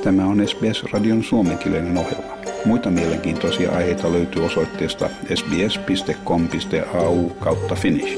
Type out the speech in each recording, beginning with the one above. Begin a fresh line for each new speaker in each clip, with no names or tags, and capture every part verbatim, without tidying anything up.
Tämä on S B S-radion suomenkielinen ohjelma. Muita mielenkiintoisia aiheita löytyy osoitteesta sbs piste com piste a u kautta finnish.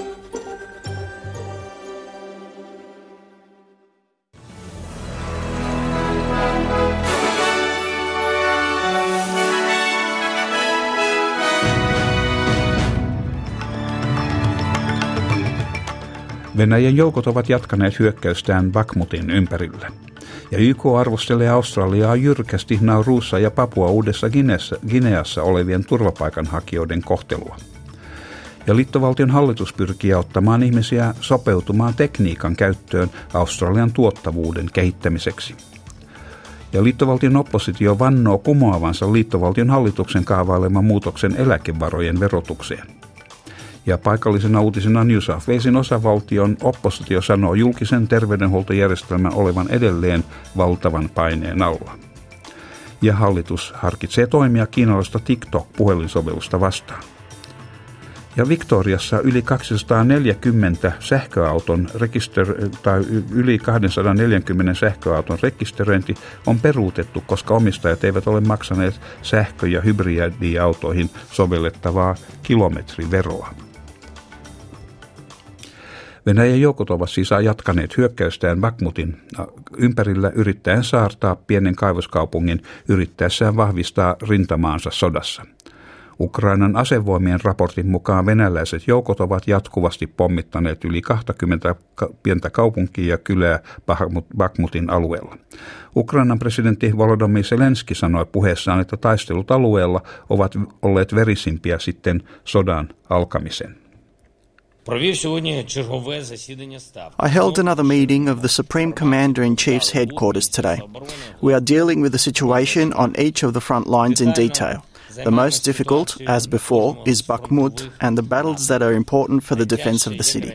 Venäjän joukot ovat jatkaneet hyökkäystään Bakhmutin ympärillä. Ja Y K arvostelee Australiaa jyrkästi Naurussa ja Papua Uudessa Gineassa olevien turvapaikanhakijoiden kohtelua. Ja liittovaltion hallitus pyrkii auttamaan ihmisiä sopeutumaan tekniikan käyttöön Australian tuottavuuden kehittämiseksi. Ja liittovaltion oppositio vannoo kumoavansa liittovaltion hallituksen kaavaileman muutoksen eläkevarojen verotukseen. Ja paikallisena uutisena New South Walesin osavaltion oppositio sanoo julkisen terveydenhuoltojärjestelmän olevan edelleen valtavan paineen alla. Ja hallitus harkitsee toimia kiinalaista TikTok-puhelinsovellusta vastaan. Ja Victoriassa yli kaksisataaneljäkymmentä sähköauton rekister- tai yli kaksisataaneljäkymmentä sähköauton rekisteröinti on peruutettu, koska omistajat eivät ole maksaneet sähkö- ja hybridiautoihin sovellettavaa kilometriveroa. Venäjän joukot ovat siis jatkaneet hyökkäystään Bakhmutin ympärillä yrittäen saartaa pienen kaivoskaupungin yrittäessään vahvistaa rintamaansa sodassa. Ukrainan asevoimien raportin mukaan venäläiset joukot ovat jatkuvasti pommittaneet yli kaksikymmentä pientä kaupunkia ja kylää Bakhmutin alueella. Ukrainan presidentti Volodymyr Zelenski sanoi puheessaan, että taistelut alueella ovat olleet verisimpiä sitten sodan alkamisen.
I held another meeting of the Supreme Commander-in-Chief's headquarters today. We are dealing with the situation on each of the front lines in detail. The most difficult, as before, is Bakhmut and the battles that are important for the defense of the city.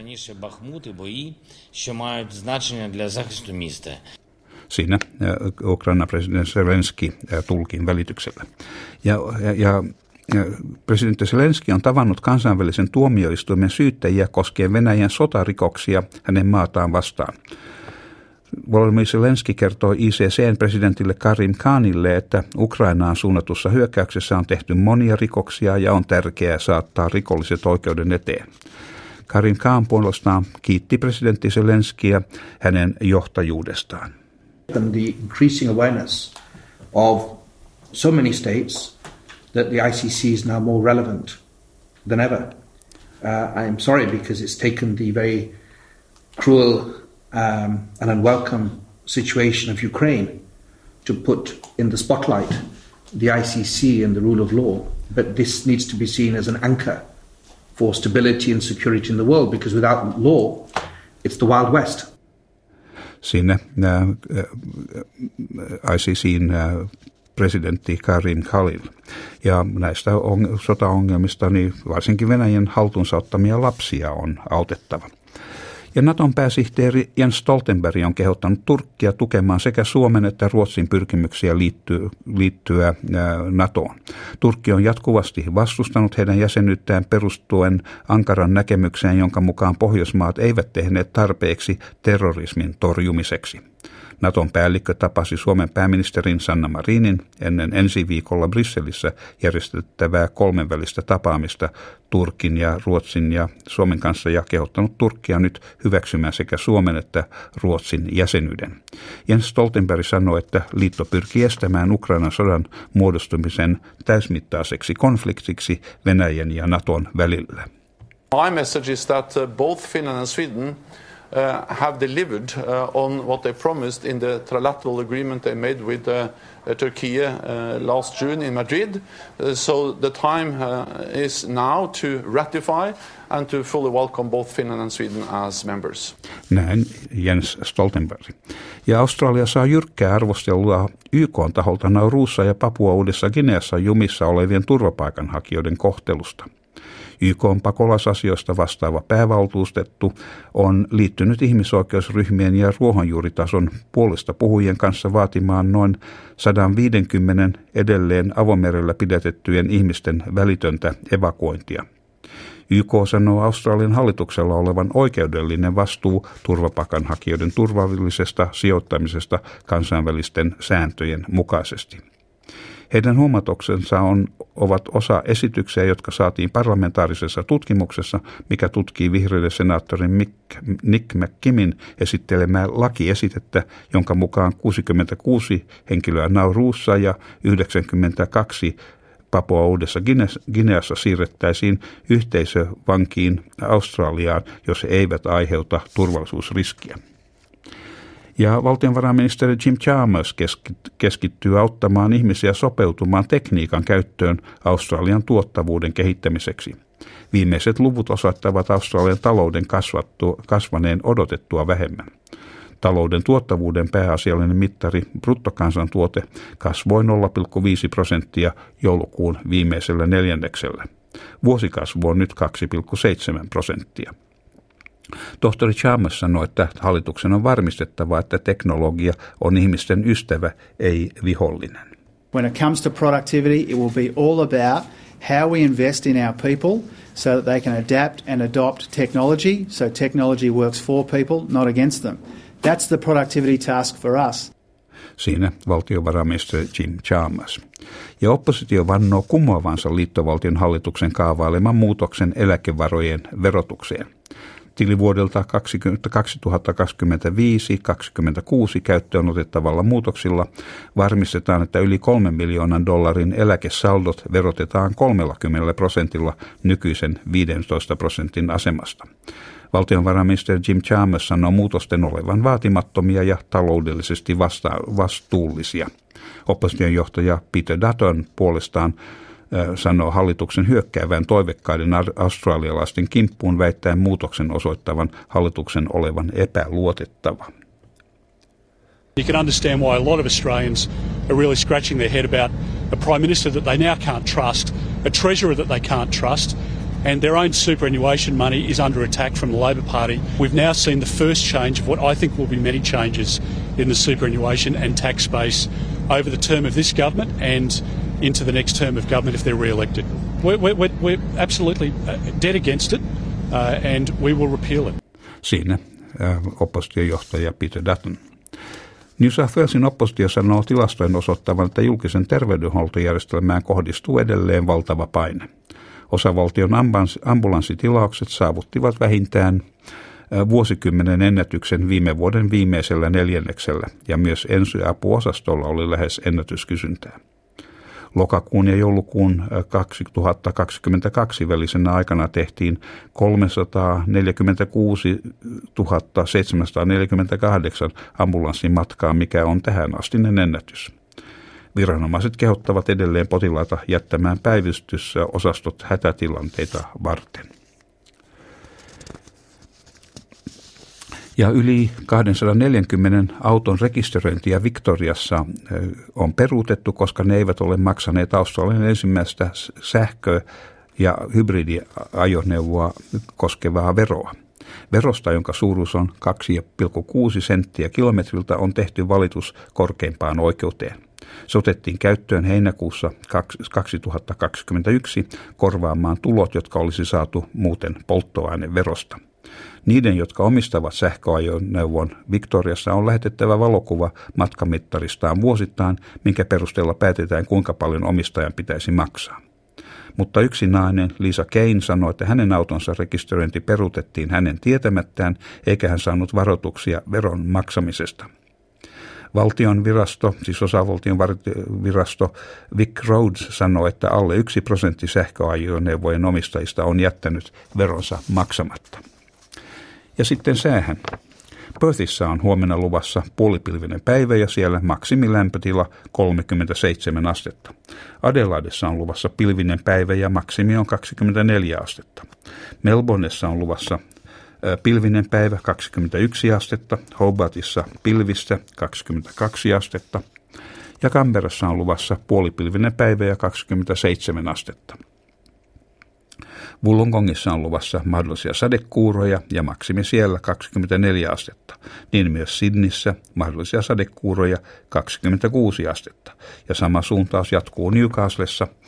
Siinä Ukrainan presidentti Zelenski tulkin välityksellä. Ja, ja, ja presidentti Zelenski on tavannut kansainvälisen tuomioistuimen syyttäjiä koskien Venäjän sotarikoksia hänen maataan vastaan. Volodymyr Zelenski kertoi I C C:n presidentille Karim Khanille, että Ukrainaan suunnatussa hyökkäyksessä on tehty monia rikoksia ja on tärkeää saattaa rikolliset oikeuden eteen. Karim Khan puolestaan kiitti presidentti Zelenskia hänen johtajuudestaan.
The increasing awareness of so many states that the I C C is now more relevant than ever. Uh, I'm sorry because it's taken the very cruel Um, an unwelcome situation of Ukraine to put in the spotlight the I C C and the rule of law, but this needs to be seen as an anchor for stability and security in the world, because without law, it's the Wild West.
Siinä äh, I C C:n äh, presidentti Karim Khalil. Ja näistä on, sotaongelmista niin varsinkin Venäjän haltuunsa ottamia lapsia on autettava. Ja Naton pääsihteeri Jens Stoltenberg on kehottanut Turkkia tukemaan sekä Suomen että Ruotsin pyrkimyksiä liittyä, liittyä NATOon. Turkki on jatkuvasti vastustanut heidän jäsenyyttään perustuen ankaran näkemykseen, jonka mukaan Pohjoismaat eivät tehneet tarpeeksi terrorismin torjumiseksi. Naton päällikkö tapasi Suomen pääministerin Sanna Marinin ennen ensi viikolla Brysselissä järjestettävää kolmenvälistä tapaamista Turkin ja Ruotsin ja Suomen kanssa ja kehottanut Turkkia nyt hyväksymään sekä Suomen että Ruotsin jäsenyyden. Jens Stoltenberg sanoi, että liitto pyrkii estämään Ukrainan sodan muodostumisen täysmittaiseksi konfliktiksi Venäjän ja Naton välillä.
My message is that both Finland and Sweden Uh, have delivered uh, on what they promised in the trilateral agreement they made with uh, uh, Turkey uh, last June in Madrid. Uh, so the time uh, is now to ratify and to fully welcome both Finland and Sweden as members.
Näin Jens Stoltenberg. Ja Australia saa jyrkkää arvostelua Y K:n taholta Naurussa ja Papua Uudessa Gineassa jumissa olevien turvapaikanhakijoiden kohtelusta. Y K:n pakolaisasioista vastaava päävaltuutettu on liittynyt ihmisoikeusryhmien ja ruohonjuuritason puolesta puhujien kanssa vaatimaan noin sata viisikymmentä edelleen avomerellä pidätettyjen ihmisten välitöntä evakuointia. Y K sanoo Australian hallituksella olevan oikeudellinen vastuu turvapaikanhakijoiden turvallisesta sijoittamisesta kansainvälisten sääntöjen mukaisesti. Heidän huomautuksensa on, ovat osa esityksiä, jotka saatiin parlamentaarisessa tutkimuksessa, mikä tutkii vihreiden senaattorin Mick, Nick McKimin esittelemää lakiesitettä, jonka mukaan kuusikymmentäkuusi henkilöä Nauruussa ja yhdeksänkymmentäkaksi Papua Uudessa Gineassa siirrettäisiin yhteisövankiin Australiaan, jos he eivät aiheuta turvallisuusriskiä. Ja valtionvarainministeri Jim Chalmers keskittyy auttamaan ihmisiä sopeutumaan tekniikan käyttöön Australian tuottavuuden kehittämiseksi. Viimeiset luvut osoittavat Australian talouden kasvaneen odotettua vähemmän. Talouden tuottavuuden pääasiallinen mittari, bruttokansantuote, kasvoi nolla pilkku viisi prosenttia joulukuun viimeisellä neljänneksellä. Vuosikasvu on nyt kaksi pilkku seitsemän prosenttia. Tohtori Chalmers sanoi, että hallituksen on varmistettava, että teknologia on ihmisten ystävä, ei vihollinen.
When it comes to productivity, it will be all about how we invest in our people so that they can adapt and adopt technology, so technology works for people, not against them. That's the productivity task for us.
Siinä valtiovarainministeri Jim Chalmers. Ja oppositio vannoo kumoavansa liittovaltion hallituksen kaavaileman muutoksen eläkevarojen verotukseen. Tilivuodelta kaksituhattakaksikymmentäviisi kaksikymmentäkuusi käyttöön otettavalla muutoksilla varmistetaan, että yli kolmen miljoonan dollarin eläkesaldot verotetaan kolmellakymmenellä prosentilla nykyisen viidentoista prosentin asemasta. Valtionvarainministeri Jim Chalmers sanoo muutosten olevan vaatimattomia ja taloudellisesti vasta- vastuullisia. Opposition johtaja Peter Dutton puolestaan sanoo hallituksen hyökkäävän toivekkaiden australialaisten kimppuun väittäen muutoksen osoittavan hallituksen olevan epäluotettava.
You can understand why a lot of Australians are really scratching their head about a Prime Minister that they now can't trust, a Treasurer that they can't trust, and their own superannuation money is under attack from the Labor Party. We've now seen the first change of what I think will be many changes in the superannuation and tax space over the term of this government and into the next term of government if they're re-elected. We're, we're, we're absolutely dead against it uh, and we will repeal it.
Siinä äh, oppositiojohtaja Peter Dutton. New South Walesin oppositio sanoo tilastojen osoittavan, että julkisen terveydenhuoltojärjestelmään kohdistuu edelleen valtava paine. Osavaltion ambulanssitilaukset saavuttivat vähintään vuosikymmenen ennätyksen viime vuoden viimeisellä neljänneksellä ja myös ensiapuosastolla oli lähes ennätyskysyntää. Lokakuun ja joulukuun kaksituhattakaksikymmentäkaksi välisenä aikana tehtiin kolmesataaneljäkymmentäkuusituhatta seitsemänsataaneljäkymmentäkahdeksan ambulanssin matkaa, mikä on tähän astinen ennätys. Viranomaiset kehottavat edelleen potilaita jättämään päivystyssä osastot hätätilanteita varten. Ja yli kaksisataaneljäkymmentä auton rekisteröintiä Victoriassa on peruutettu, koska ne eivät ole maksaneet Australian ensimmäistä sähkö- ja hybridiajoneuvoa koskevaa veroa. Verosta, jonka suuruus on kaksi pilkku kuusi senttiä kilometriltä, on tehty valitus korkeimpaan oikeuteen. Se otettiin käyttöön heinäkuussa kaksituhattakaksikymmentäyksi korvaamaan tulot, jotka olisi saatu muuten polttoaineverosta. Niiden, jotka omistavat sähköajoneuvon Victoriassa, on lähetettävä valokuva matkamittaristaan vuosittain, minkä perusteella päätetään, kuinka paljon omistajan pitäisi maksaa. Mutta yksi nainen, Lisa Kane, sanoi, että hänen autonsa rekisteröinti peruutettiin hänen tietämättään, eikä hän saanut varoituksia veron maksamisesta. Valtion virasto, siis osavaltion virasto Vic Rhodes sanoi, että alle yksi prosentti sähköajoneuvojen omistajista on jättänyt veronsa maksamatta. Ja sitten säähän. Perthissä on huomenna luvassa puolipilvinen päivä ja siellä maksimilämpötila kolmekymmentäseitsemän astetta. Adelaidessa on luvassa pilvinen päivä ja maksimi on kaksikymmentäneljä astetta. Melbourneessa on luvassa pilvinen päivä kaksikymmentäyksi astetta, Hobartissa pilvistä kaksikymmentäkaksi astetta ja Canberrassa on luvassa puolipilvinen päivä ja kaksikymmentäseitsemän astetta. Wollongongissa on luvassa mahdollisia sadekuuroja ja maksimi siellä kaksikymmentäneljä astetta. Niin myös Sydneyssä mahdollisia sadekuuroja kaksikymmentäkuusi astetta. Ja sama suuntaus jatkuu Newcastlessa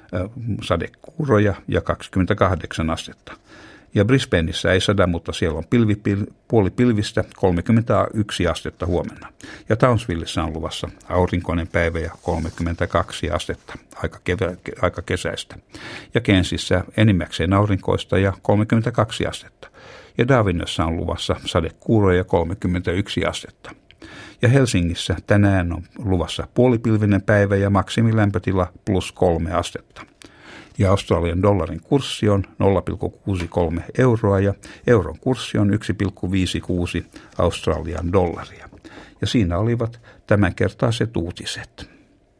sadekuuroja ja kaksikymmentäkahdeksan astetta. Ja Brisbaneissa ei sada, mutta siellä on pilvi, pil, puoli pilvistä, kolmekymmentäyksi astetta huomenna. Ja Townsvillessä on luvassa aurinkoinen päivä ja kolmekymmentäkaksi astetta, aika, kevä, aika kesäistä. Ja Cairnsissä enimmäkseen aurinkoista ja kolmekymmentäkaksi astetta. Ja Darwinissa on luvassa sadekuuroja ja kolmekymmentäyksi astetta. Ja Helsingissä tänään on luvassa puolipilvinen päivä ja maksimilämpötila plus kolme astetta. Ja Australian dollarin kurssi on nolla pilkku kuusikymmentäkolme euroa ja euron kurssi on yksi pilkku viisikymmentäkuusi Australian dollaria. Ja siinä olivat tämänkertaiset uutiset.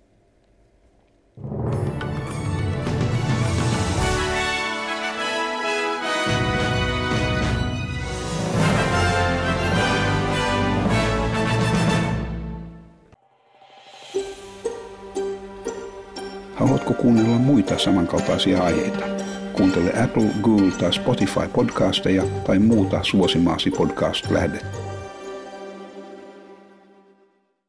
Haluatko kuunnella muita samankaltaisia aiheita? Kuuntele Apple, Google tai Spotify podcasteja tai muuta suosimaasi podcast-lähdettä.